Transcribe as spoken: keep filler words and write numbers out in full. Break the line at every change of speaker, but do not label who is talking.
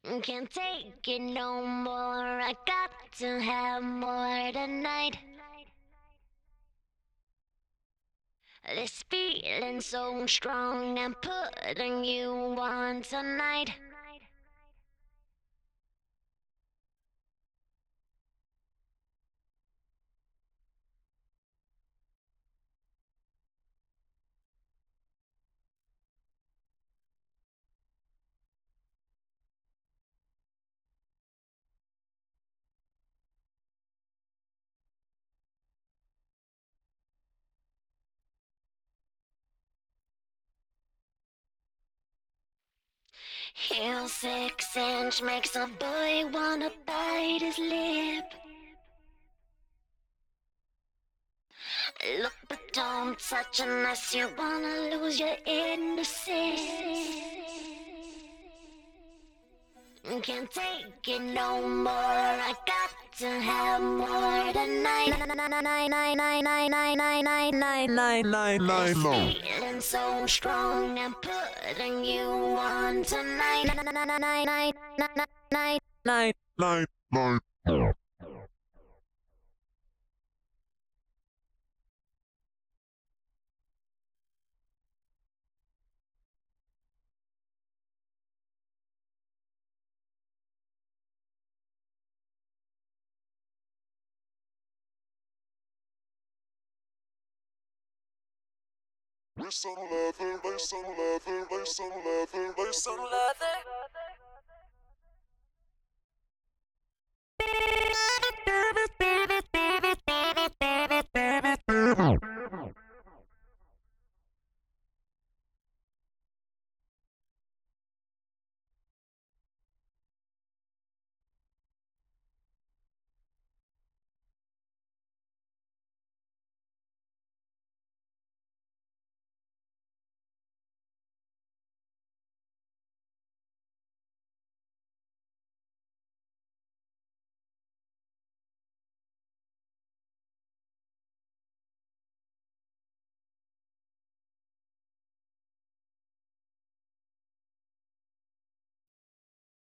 Can't take it no more. I got to have more tonight. This feeling so strong, I'm putting you on tonight. Heel six inch makes a boy wanna bite his lip. Look but don't touch unless you wanna lose your innocence. Can't take it no more. I got to have more tonight. This feeling so strong, I'm putting you on tonight.
Night, night, night. Listen, leather, listen, leather, listen, leather, listen, leather.